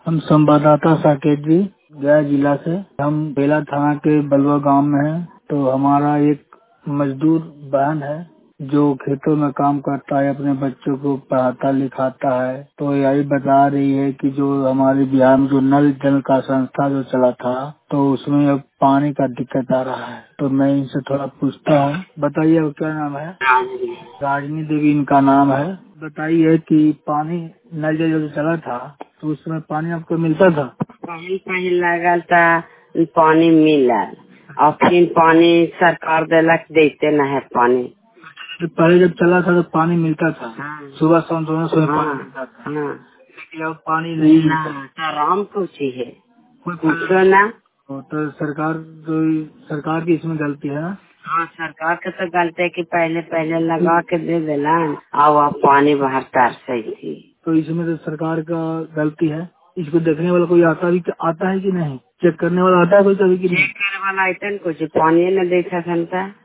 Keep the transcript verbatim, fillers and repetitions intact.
हम संवाददाता साकेत जी गया जिला से। हम बेला थाना के बलुआ गांव में हैं। तो हमारा एक मजदूर बहन है जो खेतों में काम करता है, अपने बच्चों को पढ़ाता लिखाता है। तो यही बता रही है कि जो हमारे बिहार में जो नल जल का संस्था जो चला था, तो उसमें अब पानी का दिक्कत आ रहा है। तो मैं इनसे थोड़ा पूछता हूँ। बताइए अब क्या नाम है? राजनी। राजनी देवी इनका नाम है। बताइए कि पानी नल जल जो चला था तो उसमें पानी आपको मिलता था? कहीं कहीं लगल था पानी मिलल और फिर पानी सरकार देलक देते न है पानी। तो पहले जब चला था तो पानी मिलता था। हाँ सुबह शाम दोनों समय हाँ पानी मिलता था। हाँ। लेकिन अब पानी नहीं मिलता। ना आराम पूछी है कोई पूछो ना। तो तो सरकार जो सरकार की इसमें गलती है ना? हाँ सरकार के तो गलती है कि पहले पहले लगा के दे देना और आप पानी बाहर तार सही थी। तो इसमें तो सरकार का गलती है। इसको देखने वाला कोई आता भी आता है कि नहीं? चेक करने वाला आता है कोई कभी कि नहीं? चेक करे वाला आइटन कुछ पानी न देखा था।